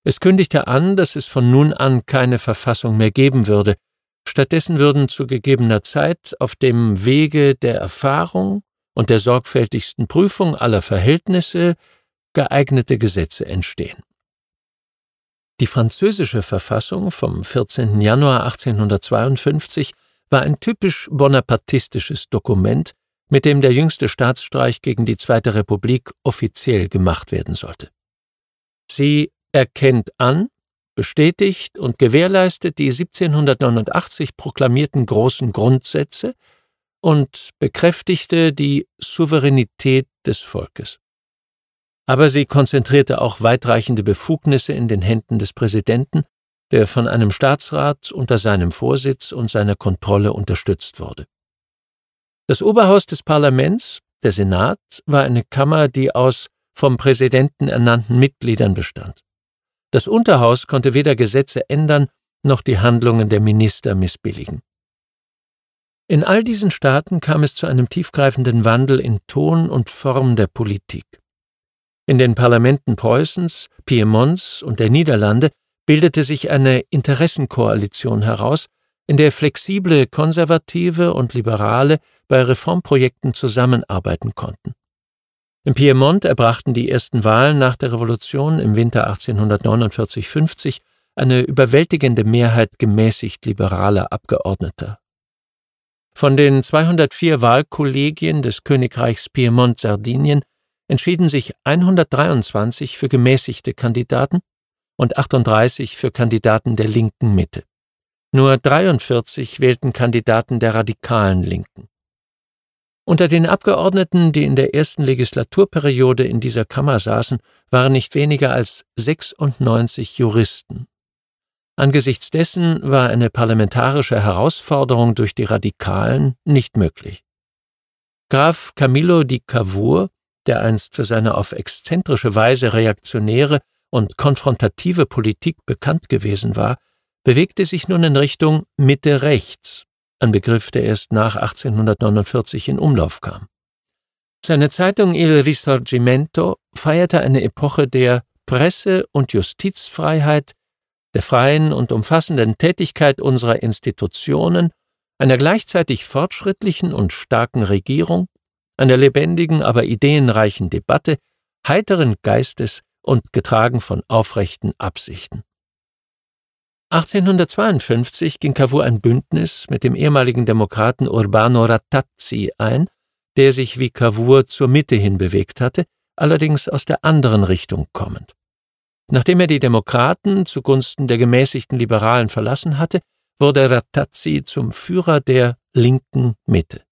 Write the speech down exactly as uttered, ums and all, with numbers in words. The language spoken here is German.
Es kündigte an, dass es von nun an keine Verfassung mehr geben würde. Stattdessen würden zu gegebener Zeit auf dem Wege der Erfahrung und der sorgfältigsten Prüfung aller Verhältnisse geeignete Gesetze entstehen. Die französische Verfassung vom vierzehnten Januar achtzehnhundertzweiundfünfzig war ein typisch bonapartistisches Dokument, mit dem der jüngste Staatsstreich gegen die Zweite Republik offiziell gemacht werden sollte. Sie erkennt an, bestätigt und gewährleistet die siebzehnhundertneunundachtzig proklamierten großen Grundsätze und bekräftigte die Souveränität des Volkes. Aber sie konzentrierte auch weitreichende Befugnisse in den Händen des Präsidenten, der von einem Staatsrat unter seinem Vorsitz und seiner Kontrolle unterstützt wurde. Das Oberhaus des Parlaments, der Senat, war eine Kammer, die aus vom Präsidenten ernannten Mitgliedern bestand. Das Unterhaus konnte weder Gesetze ändern, noch die Handlungen der Minister missbilligen. In all diesen Staaten kam es zu einem tiefgreifenden Wandel in Ton und Form der Politik. In den Parlamenten Preußens, Piemonts und der Niederlande bildete sich eine Interessenkoalition heraus, in der flexible Konservative und Liberale bei Reformprojekten zusammenarbeiten konnten. Im Piemont erbrachten die ersten Wahlen nach der Revolution im Winter achtzehnhundertneunundvierzig fünfzig eine überwältigende Mehrheit gemäßigt liberaler Abgeordneter. Von den zweihundertvier Wahlkollegien des Königreichs Piemont-Sardinien entschieden sich hundertdreiundzwanzig für gemäßigte Kandidaten und achtunddreißig für Kandidaten der linken Mitte. Nur dreiundvierzig wählten Kandidaten der radikalen Linken. Unter den Abgeordneten, die in der ersten Legislaturperiode in dieser Kammer saßen, waren nicht weniger als sechsundneunzig Juristen. Angesichts dessen war eine parlamentarische Herausforderung durch die Radikalen nicht möglich. Graf Camillo di Cavour, der einst für seine auf exzentrische Weise reaktionäre und konfrontative Politik bekannt gewesen war, bewegte sich nun in Richtung Mitte-Rechts, ein Begriff, der erst nach achtzehnhundertneunundvierzig in Umlauf kam. Seine Zeitung Il Risorgimento feierte eine Epoche der Presse- und Justizfreiheit, der freien und umfassenden Tätigkeit unserer Institutionen, einer gleichzeitig fortschrittlichen und starken Regierung, einer lebendigen, aber ideenreichen Debatte, heiteren Geistes und getragen von aufrechten Absichten. achtzehnhundertzweiundfünfzig ging Cavour ein Bündnis mit dem ehemaligen Demokraten Urbano Rattazzi ein, der sich wie Cavour zur Mitte hin bewegt hatte, allerdings aus der anderen Richtung kommend. Nachdem er die Demokraten zugunsten der gemäßigten Liberalen verlassen hatte, wurde Rattazzi zum Führer der linken Mitte.